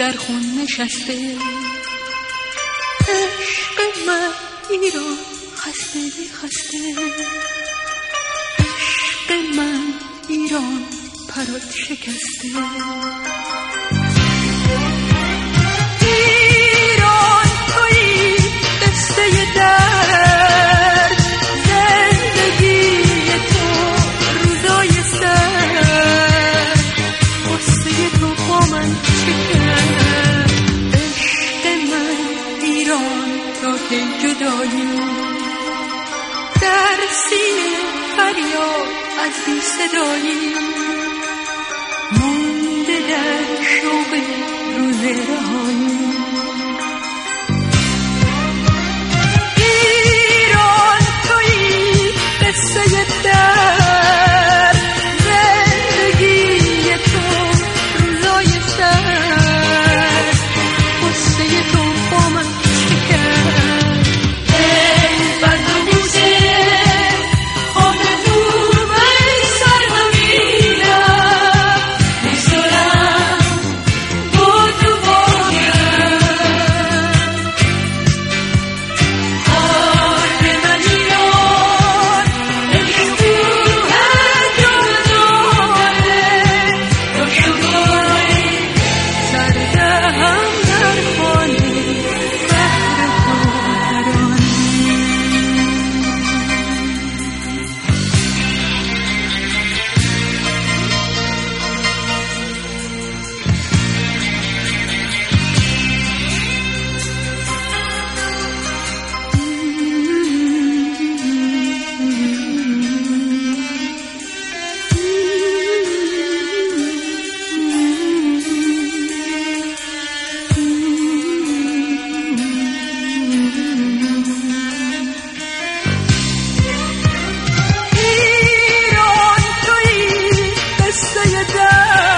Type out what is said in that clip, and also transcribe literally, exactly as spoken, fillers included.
در خون نشسته. عشق من ایران خسته خسته، عشق من ایران پرات شکسته. ایران تویی قصه درد، زندگی تو روزای سر، قصه تو با من چه کرد؟ عشق من ایران تا که جدایی در سینه فریاد از بی صدایی، مونده در شوق روز رهایی. ایران تویی قصه درد، زندگی تو روزای سر، قصه تو با من چه کرد؟ ای بند و بوسه خود دور بی سر نمیرم، میسرم با تو باید. خاک من ایران عشق هر جا داره، تو شکای سرده هم در خانه بهر کارانی. ایران تویی قصه درد،